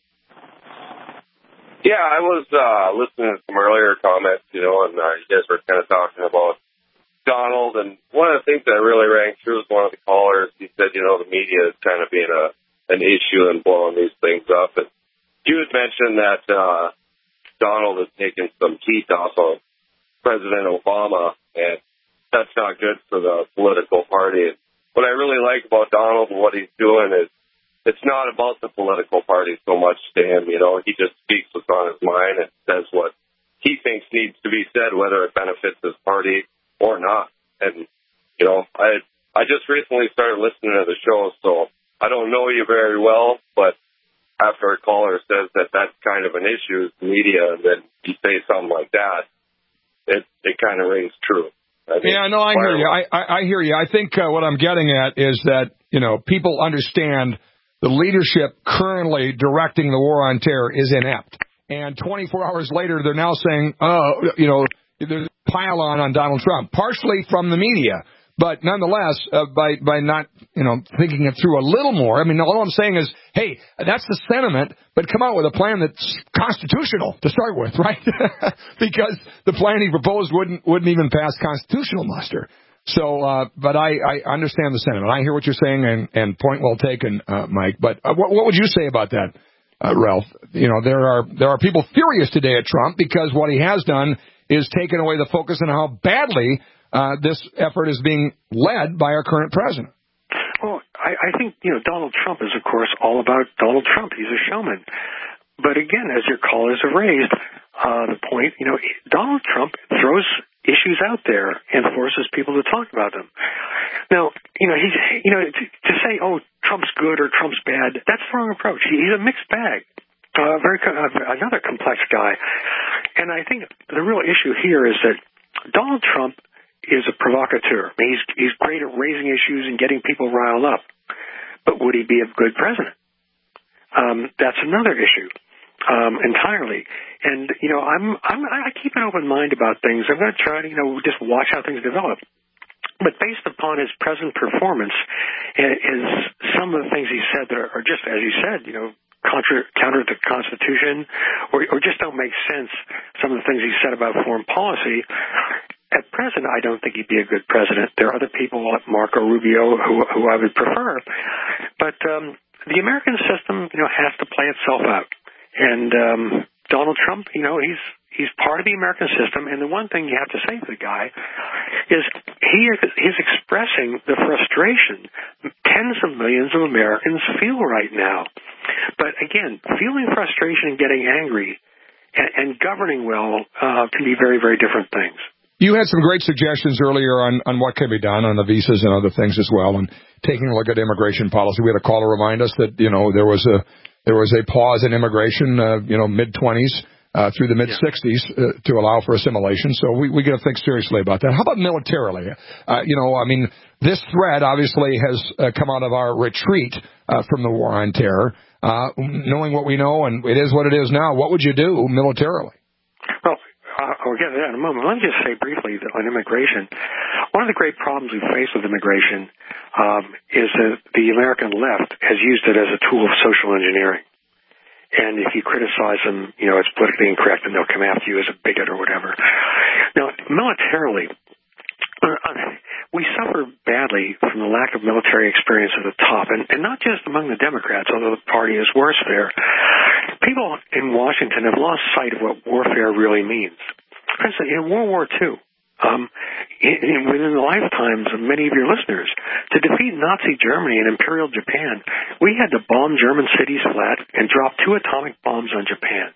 S16: Yeah, I was uh, listening to some earlier comments, you know, and uh, you guys were kind of talking about Donald, and one of the things that really rang true was one of the callers. He said, you know, the media is kind of being a an issue and blowing these things up. And you had mentioned that uh, Donald has taken some heat off of President Obama, and that's not good for the political party. And what I really like about Donald and what he's doing is it's not about the political party so much to him. You know, he just speaks what's on his mind and says what he thinks needs to be said, whether it benefits his party or not. And, you know, I I just recently started listening to the show, so I don't know you very well, but after a caller says that that's kind of an issue, the media, and then you say something like that, it, it kind of rings true. I mean,
S2: yeah, no, I hear you. I, I, I hear you. I think uh, what I'm getting at is that, you know, people understand the leadership currently directing the war on terror is inept. And twenty-four hours later, they're now saying, oh, you know, there's a pile on on Donald Trump, partially from the media. But nonetheless, uh, by by not, you know, thinking it through a little more, I mean, all I'm saying is, hey, that's the sentiment, but come out with a plan that's constitutional to start with, right? Because the plan he proposed wouldn't wouldn't even pass constitutional muster. So, uh, but I, I understand the sentiment. I hear what you're saying, and, and point well taken, uh, Mike. But uh, what, what would you say about that, uh, Ralph? You know, there are there are people furious today at Trump because what he has done is taken away the focus on how badly Uh, this effort is being led by our current president.
S20: Well, I, I think, you know, Donald Trump is, of course, all about Donald Trump. He's a showman. But again, as your callers have raised, uh, the point, you know, Donald Trump throws issues out there and forces people to talk about them. Now, you know, he's, you know, to, to say, oh, Trump's good or Trump's bad, that's the wrong approach. He, he's a mixed bag. Uh, very uh, another complex guy. And I think the real issue here is that Donald Trump is a provocateur. He's he's great at raising issues and getting people riled up. But would he be a good president? Um, that's another issue um, entirely. And you know, I'm I'm I keep an open mind about things. I'm going to try to you know just watch how things develop. But based upon his present performance, and is some of the things he said that are, are just as you said, you know. Contra, counter to the Constitution, or, or just don't make sense. Some of the things he said about foreign policy. At present, I don't think he'd be a good president. There are other people like Marco Rubio who, who I would prefer. But um, the American system, you know, has to play itself out. And um, Donald Trump, you know, he's he's part of the American system. And the one thing you have to say to the guy is he is, is expressing the frustration tens of millions of Americans feel right now. But again, feeling frustration and getting angry and, and governing well uh, can be very, very different things.
S2: You had some great suggestions earlier on, on what can be done on the visas and other things as well, and taking a look at immigration policy. We had a caller remind us that you know there was a there was a pause in immigration, uh, you know, mid twenties uh, through the mid sixties uh, to allow for assimilation. So we we got to think seriously about that. How about militarily? Uh, you know, I mean, this threat obviously has uh, come out of our retreat uh, from the war on terror. Uh, knowing what we know, and it is what it is now, what would you do militarily?
S20: Well, uh, I'll get to that in a moment. Let me just say briefly that on immigration, one of the great problems we face with immigration um, is that the American left has used it as a tool of social engineering. And if you criticize them, you know, it's politically incorrect and they'll come after you as a bigot or whatever. Now, militarily, Uh, we suffer badly from the lack of military experience at the top, and, and not just among the Democrats, although the party is worse there. People in Washington have lost sight of what warfare really means. For instance, in World War Two, um, in, in, within the lifetimes of many of your listeners, to defeat Nazi Germany and Imperial Japan, we had to bomb German cities flat and drop two atomic bombs on Japan.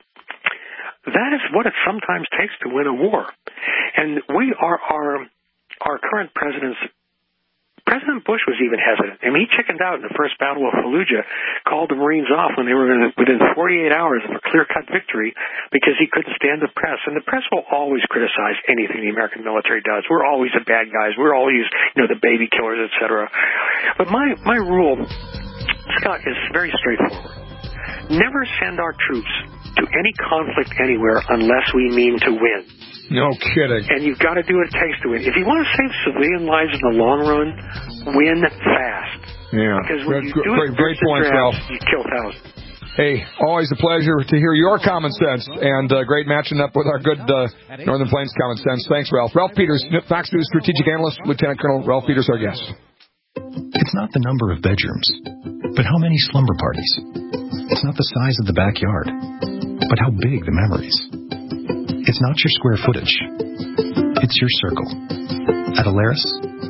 S20: That is what it sometimes takes to win a war. And we are our... Our current president's, President Bush was even hesitant. I mean, he chickened out in the first Battle of Fallujah, called the Marines off when they were within forty-eight hours of a clear-cut victory because he couldn't stand the press. And the press will always criticize anything the American military does. We're always the bad guys. We're always, you know, the baby killers, et cetera. But my, my rule, Scott, is very straightforward. Never send our troops to any conflict anywhere unless we mean to win.
S2: No kidding.
S20: And you've got to do what it takes to win. If you want to save civilian lives in the long run, win fast.
S2: Yeah.
S20: Because when
S2: Great,
S20: you do
S2: great,
S20: it
S2: great point, Ralph.
S20: You kill thousands.
S2: Hey, always a pleasure to hear your common sense, and uh, great matching up with our good uh, Northern Plains common sense. Thanks, Ralph. Ralph Peters, Fox News strategic analyst, Lieutenant Colonel Ralph Peters, our guest.
S21: It's not the number of bedrooms, but how many slumber parties. It's not the size of the backyard, but how big the memories. It's not your square footage. It's your circle. At Alaris,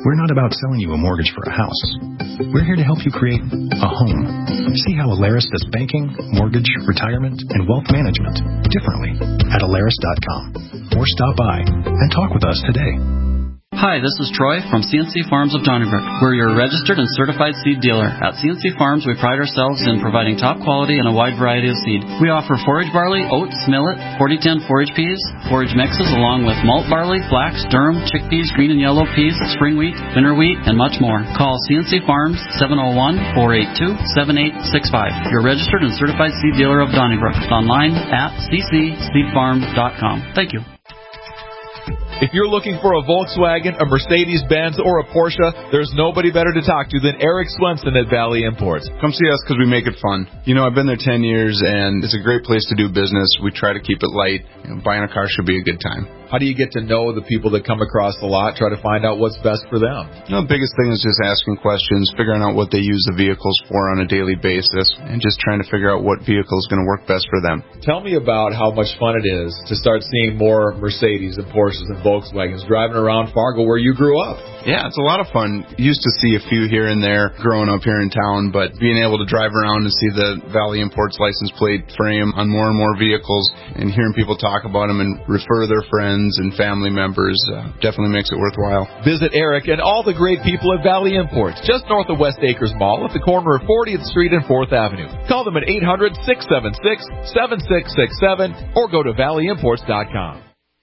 S21: We're not about selling you a mortgage for a house. We're here to help you create a home. See how Alaris does banking, mortgage, retirement, and wealth management differently at Alaris dot com. Or stop by and talk with us today.
S1: Hi, this is Troy from C N C Farms of Donnybrook. We're your registered and certified seed dealer. At C N C Farms, we pride ourselves in providing top quality and a wide variety of seed. We offer forage barley, oats, millet, forty ten forage peas, forage mixes along with malt barley, flax, durum, chickpeas, green and yellow peas, spring wheat, winter wheat, and much more. Call C N C Farms seven oh one, four eight two, seven eight six five. Your registered and certified seed dealer of Donnybrook. Online at c c seed farm dot com. Thank you.
S22: If you're looking for a Volkswagen, a Mercedes-Benz, or a Porsche, there's nobody better to talk to than Eric Swenson at Valley Imports.
S23: Come see us because we make it fun. You know, I've been there ten years, and it's a great place to do business. We try to keep it light. You know, buying a car should be a good time.
S22: How do you get to know the people that come across the lot, try to find out what's best for them?
S23: You know, the biggest thing is just asking questions, figuring out what they use the vehicles for on a daily basis, and just trying to figure out what vehicle is going to work best for them.
S22: Tell me about how much fun it is to start seeing more Mercedes and Porsches and Volkswagens driving around Fargo where you grew up.
S23: Yeah, it's a lot of fun. Used to see a few here and there growing up here in town, but being able to drive around and see the Valley Imports license plate frame on more and more vehicles and hearing people talk about them and refer their friends and family members uh, definitely makes it worthwhile.
S22: Visit Eric and all the great people at Valley Imports, just north of West Acres Mall at the corner of fortieth Street and fourth Avenue. Call them at eight hundred, six seven six, seven six six seven or go to valley imports dot com.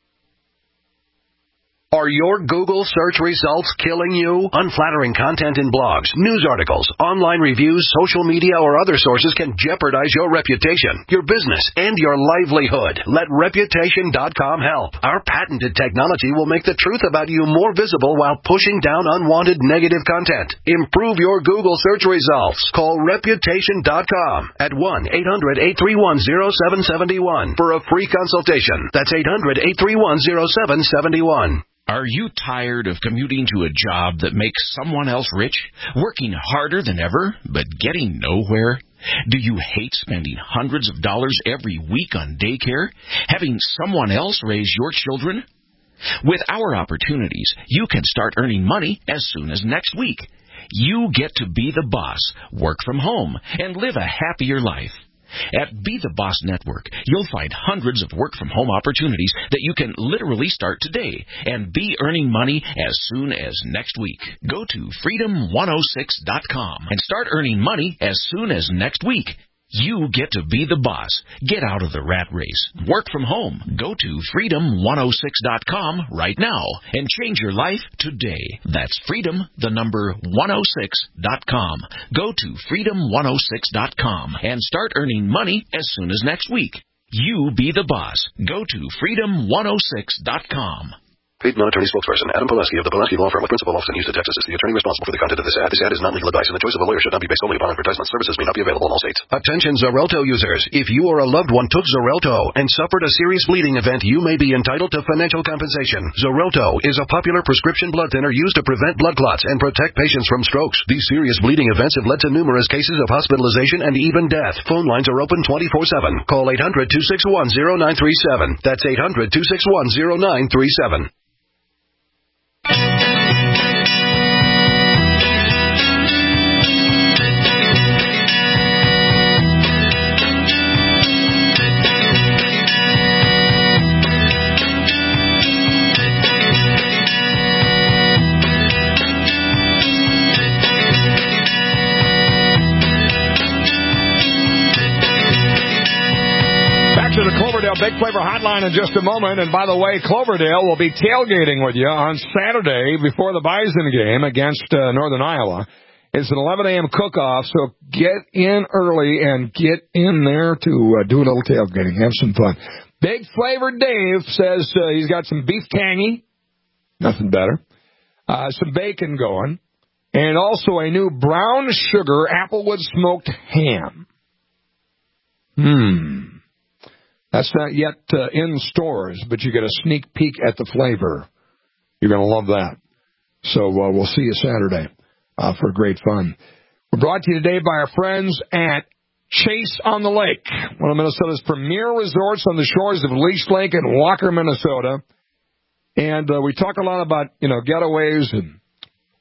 S24: Are your Google search results killing you? Unflattering content in blogs, news articles, online reviews, social media, or other sources can jeopardize your reputation, your business, and your livelihood. Let reputation dot com help. Our patented technology will make the truth about you more visible while pushing down unwanted negative content. Improve your Google search results. Call reputation dot com at one eight hundred, eight three one, zero seven seven one for a free consultation. That's eight hundred, eight three one, zero seven seven one.
S25: Are you tired of commuting to a job that makes someone else rich, working harder than ever, but getting nowhere? Do you hate spending hundreds of dollars every week on daycare, having someone else raise your children? With our opportunities, you can start earning money as soon as next week. You get to be the boss, work from home, and live a happier life. At Be the Boss Network, you'll find hundreds of work-from-home opportunities that you can literally start today and be earning money as soon as next week. Go to freedom one oh six dot com and start earning money as soon as next week. You get to be the boss. Get out of the rat race. Work from home. Go to freedom one oh six dot com right now and change your life today. That's freedom, the number one oh six dot com. Go to freedom one oh six dot com and start earning money as soon as next week. You be the boss. Go to freedom one oh six dot com.
S24: Paid non-attorney spokesperson Adam Pulaski of the Pulaski Law Firm with principal office in Houston, Texas, is the attorney responsible for the content of this ad. This ad is not legal advice, and the choice of a lawyer should not be based solely upon advertisement. Services may not be available in all states. Attention Xarelto users. If you or a loved one took Xarelto and suffered a serious bleeding event, you may be entitled to financial compensation. Xarelto is a popular prescription blood thinner used to prevent blood clots and protect patients from strokes. These serious bleeding events have led to numerous cases of hospitalization and even death. Phone lines are open twenty-four seven. Call eight hundred, two six one, zero nine three seven. That's eight hundred, two six one, zero nine three seven.
S2: To the Cloverdale Big Flavor Hotline in just a moment. And by the way, Cloverdale will be tailgating with you on Saturday before the Bison game against uh, Northern Iowa. It's an eleven a.m. cook-off, so get in early and get in there to uh, do a little tailgating. Have some fun. Big Flavor Dave says uh, he's got some beef tangy, nothing better, uh, some bacon going, and also a new brown sugar applewood smoked ham. Hmm. That's not yet uh, in stores, but you get a sneak peek at the flavor. You're going to love that. So uh, we'll see you Saturday uh, for great fun. We're brought to you today by our friends at Chase on the Lake, one of Minnesota's premier resorts on the shores of Leech Lake in Walker, Minnesota. And uh, we talk a lot about, you know, getaways and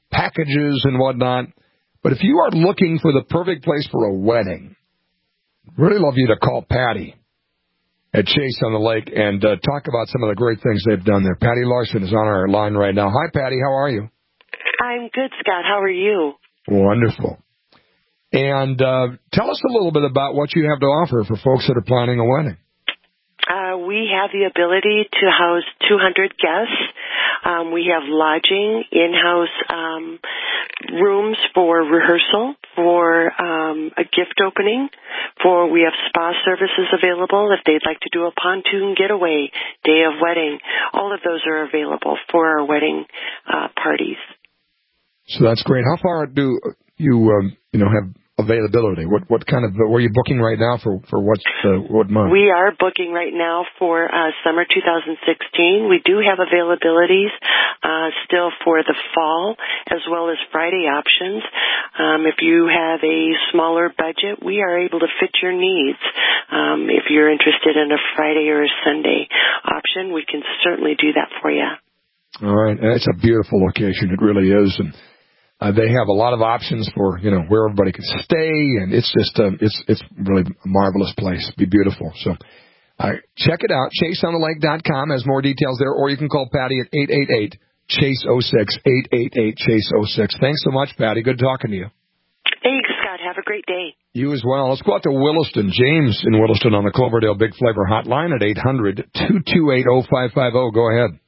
S2: packages and whatnot. But if you are looking for the perfect place for a wedding, really love you to call Patty at Chase on the Lake and uh, talk about some of the great things they've done there. Patty Larson is on our line right now. Hi, Patty. How are you?
S3: I'm good, Scott. How are you?
S2: Wonderful. And uh, tell us a little bit about what you have to offer for folks that are planning a wedding.
S3: Uh, we have the ability to house two hundred guests. Um, we have lodging, in-house um, rooms for rehearsal, for um, a gift opening, for we have spa services available if they'd like to do a pontoon getaway, day of wedding. All of those are available for our wedding uh, parties.
S2: So that's great. How far do you, um, you know, have availability? What what kind of, where are you booking right now for, for what, uh, what month?
S3: We are booking right now for uh, summer two thousand sixteen. We do have availabilities uh, still for the fall, as well as Friday options. Um, if you have a smaller budget, we are able to fit your needs. Um, if you're interested in a Friday or a Sunday option, we can certainly do that for you.
S2: All right. It's a beautiful location. It really is. And Uh, they have a lot of options for, you know, where everybody can stay, and it's just, um, it's it's really a marvelous place. It'd be beautiful. So uh, check it out, chase on the lake dot com has more details there, or you can call Patty at eight eight eight, chase oh six, eight eight eight, chase oh six. Thanks so much, Patty. Good talking to you.
S3: Thanks, Scott. Have a great day.
S2: You as well. Let's go out to Williston. James in Williston on the Cloverdale Big Flavor Hotline at eight hundred, two two eight, oh five five oh. Go ahead.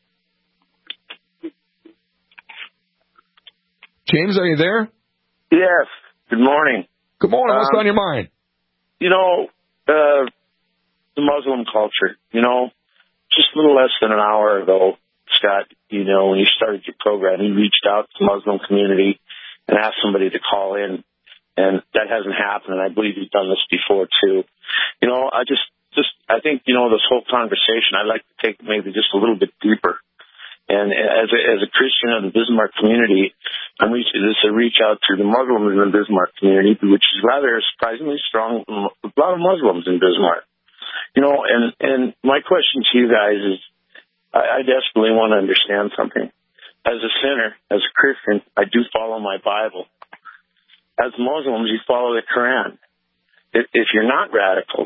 S2: James, are you there?
S4: Yes. Good morning.
S2: Good morning. What's
S4: um,
S2: on your mind?
S4: You know, uh, the Muslim culture, you know, just a little less than an hour ago, Scott, you know, when you started your program, you reached out to the Muslim community and asked somebody to call in, and that hasn't happened, and I believe you've done this before, too. You know, I just, just, I think, you know, this whole conversation, I'd like to take maybe just a little bit deeper. And as a, as a Christian of the Bismarck community, I'm reaching this to reach out to the Muslims in the Bismarck community, which is rather surprisingly strong. A lot of Muslims in Bismarck, you know. And and my question to you guys is, I, I desperately want to understand something. As a sinner, as a Christian, I do follow my Bible. As Muslims, you follow the Quran. If, if you're not radical,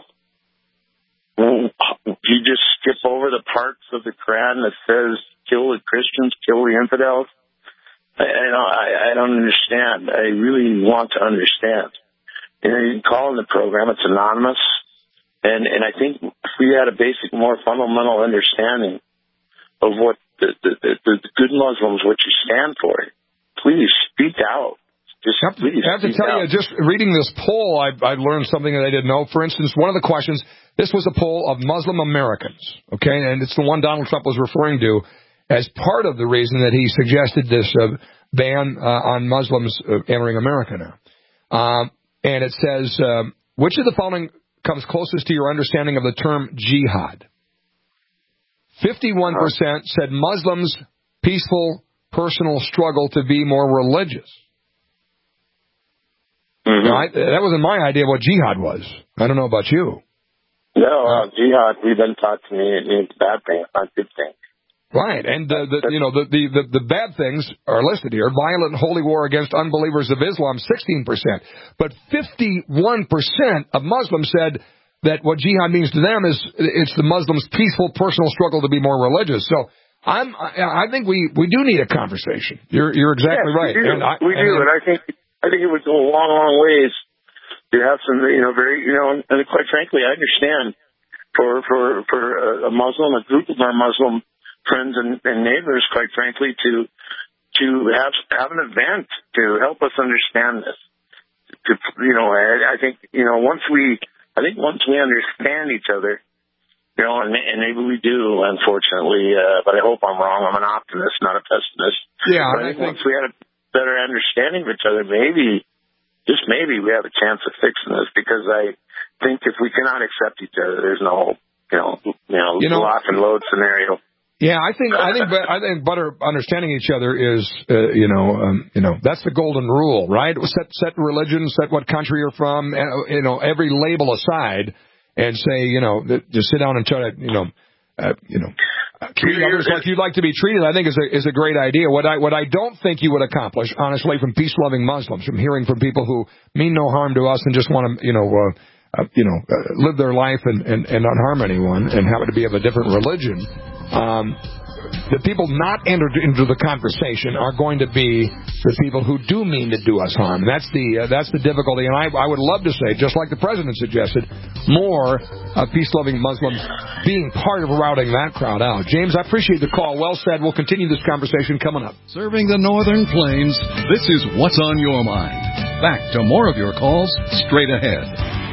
S4: you just skip over the parts of the Quran that says kill the Christians, kill the infidels. I, I, don't, I, I don't understand. I really want to understand. You know, you can call in the program. It's anonymous. And, and I think if we had a basic, more fundamental understanding of what the, the, the, the good Muslims, what you stand for, please speak out. Just please
S2: I have to tell
S4: out.
S2: you, just reading this poll, I, I learned something that I didn't know. For instance, one of the questions, this was a poll of Muslim Americans, okay, and it's the one Donald Trump was referring to as part of the reason that he suggested this uh, ban uh, on Muslims uh, entering America now. Um, and it says, um, which of the following comes closest to your understanding of the term jihad? fifty-one percent said Muslims' peaceful personal struggle to be more religious.
S4: Mm-hmm.
S2: Now, I, that wasn't my idea of what jihad was. I don't know about you.
S4: No, uh, jihad, we've been taught to me it means bad thing, not good thing.
S2: Right, and uh, the, you know the, the, the, the bad things are listed here. Violent holy war against unbelievers of Islam, sixteen percent. But fifty-one percent of Muslims said that what jihad means to them is it's the Muslims' peaceful personal struggle to be more religious. So I'm, I, I think we, we do need a conversation. You're you're exactly
S4: yes,
S2: right.
S4: We do,
S2: and I,
S4: we do.
S2: and,
S4: and I think I think it would go a long, long ways to have some, you know, very, you know, and, and quite frankly, I understand for for for a Muslim, a group of our Muslim friends and, and neighbors, quite frankly, to to have have an event to help us understand this. To, you know, I, I think you know once we, I think once we understand each other, you know, and, and maybe we do, unfortunately, uh, but I hope I'm wrong. I'm an optimist, not a pessimist.
S2: Yeah,
S4: but I think, I think once we had a better understanding of each other, maybe, just maybe, we have a chance of fixing this. Because I think if we cannot accept each other, there's no, you know, you know,
S2: you know
S4: lock and load scenario.
S2: Yeah, I think I think I think better understanding each other is, uh, you know, um, you know, that's the golden rule, right? Set set religion, set what country you're from, uh, you know, every label aside, and say, you know, just sit down and try to, you know, uh, you know, uh, treating others like you'd like to be treated, I think is a, is a great idea. What I, what I don't think you would accomplish, honestly, from peace-loving Muslims, from hearing from people who mean no harm to us and just want to, you know, uh, uh, you know, uh, live their life and, and, and not harm anyone and happen to be of a different religion, um, the people not entered into the conversation are going to be the people who do mean to do us harm. That's the uh, that's the difficulty. And I, I would love to say, just like the president suggested, more uh, peace-loving Muslims being part of routing that crowd out. James, I appreciate the call. Well said. We'll continue this conversation coming up.
S6: Serving the Northern Plains, this is What's on Your Mind. Back to more of your calls straight ahead.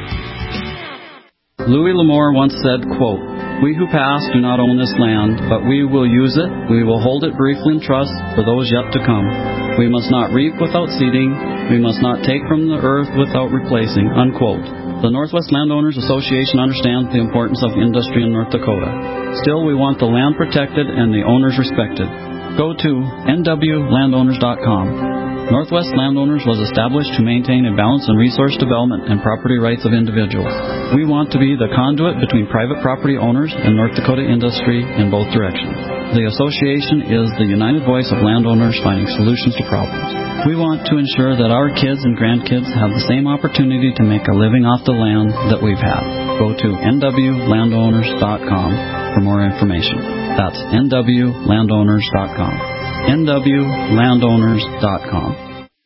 S1: Louis L'Amour once said, quote, "We who pass do not own this land, but we will use it. We will hold it briefly in trust for those yet to come. We must not reap without seeding. We must not take from the earth without replacing," unquote. The Northwest Landowners Association understands the importance of industry in North Dakota. Still, we want the land protected and the owners respected. Go to N W landowners dot com. Northwest Landowners was established to maintain a balance in resource development and property rights of individuals. We want to be the conduit between private property owners and North Dakota industry in both directions. The association is the united voice of landowners finding solutions to problems. We want to ensure that our kids and grandkids have the same opportunity to make a living off the land that we've had. Go to N W landowners dot com for more information. That's N W landowners dot com. N W landowners dot com.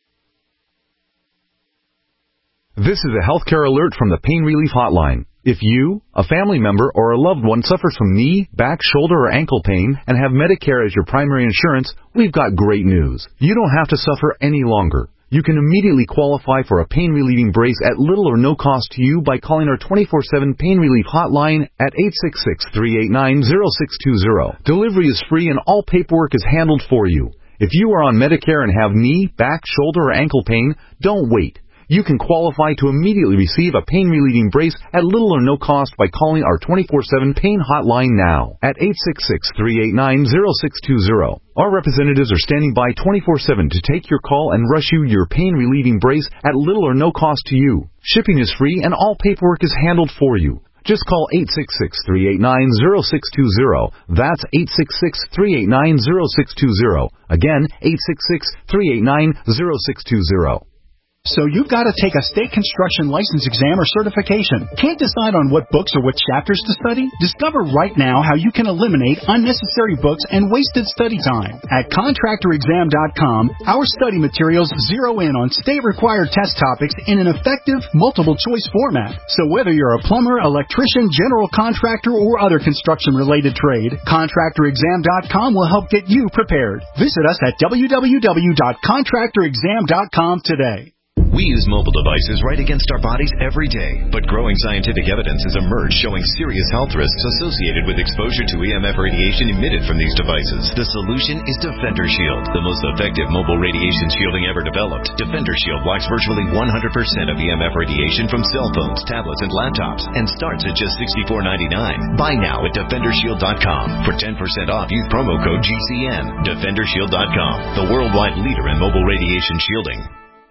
S11: This is a healthcare alert from the Pain Relief Hotline. If you, a family member, or a loved one suffers from knee, back, shoulder, or ankle pain and have Medicare as your primary insurance, we've got great news. You don't have to suffer any longer. You can immediately qualify for a pain-relieving brace at little or no cost to you by calling our twenty-four seven Pain Relief Hotline at eight six six, three eight nine, zero six two zero. Delivery is free and all paperwork is handled for you. If you are on Medicare and have knee, back, shoulder, or ankle pain, don't wait. You can qualify to immediately receive a pain-relieving brace at little or no cost by calling our twenty-four seven Pain Hotline now at eight six six, three eight nine, zero six two zero. Our representatives are standing by twenty-four seven to take your call and rush you your pain-relieving brace at little or no cost to you. Shipping is free and all paperwork is handled for you. Just call eight six six, three eight nine, zero six two zero. That's eight six six, three eight nine, zero six two zero. Again, eight six six, three eight nine, zero six two zero.
S5: So you've got to take a state construction license exam or certification. Can't decide on what books or what chapters to study? Discover right now how you can eliminate unnecessary books and wasted study time. At contractor exam dot com, our study materials zero in on state-required test topics in an effective, multiple-choice format. So whether you're a plumber, electrician, general contractor, or other construction-related trade, contractor exam dot com will help get you prepared. Visit us at w w w dot contractor exam dot com today.
S7: We use mobile devices right against our bodies every day, but growing scientific evidence has emerged showing serious health risks associated with exposure to E M F radiation emitted from these devices. The solution is Defender Shield, the most effective mobile radiation shielding ever developed. Defender Shield blocks virtually one hundred percent of E M F radiation from cell phones, tablets, and laptops, and starts at just sixty-four ninety-nine. Buy now at defender shield dot com. For ten percent off, use promo code G C N. defender shield dot com, the worldwide leader in mobile radiation shielding.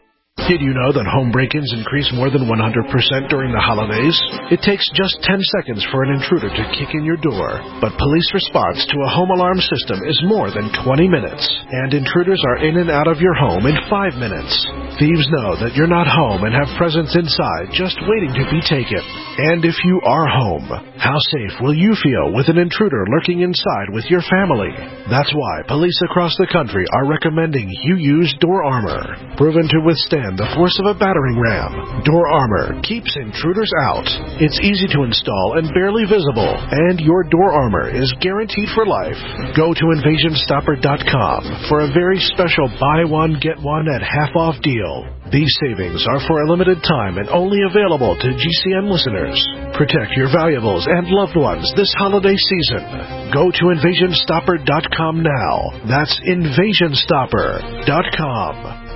S8: Did you know that home break-ins increase more than one hundred percent during the holidays? It takes just ten seconds for an intruder to kick in your door, but police response to a home alarm system is more than twenty minutes, and intruders are in and out of your home in five minutes. Thieves know that you're not home and have presents inside just waiting to be taken. And if you are home, how safe will you feel with an intruder lurking inside with your family? That's why police across the country are recommending you use Door Armor, proven to withstand the force of a battering ram. Door Armor keeps intruders out. It's easy to install and barely visible, and your Door Armor is guaranteed for life. Go to invasion stopper dot com for a very special buy one, get one at half off deal. These savings are for a limited time and only available to G C N listeners. Protect your valuables and loved ones this holiday season. Go to invasion stopper dot com now. That's invasion stopper dot com.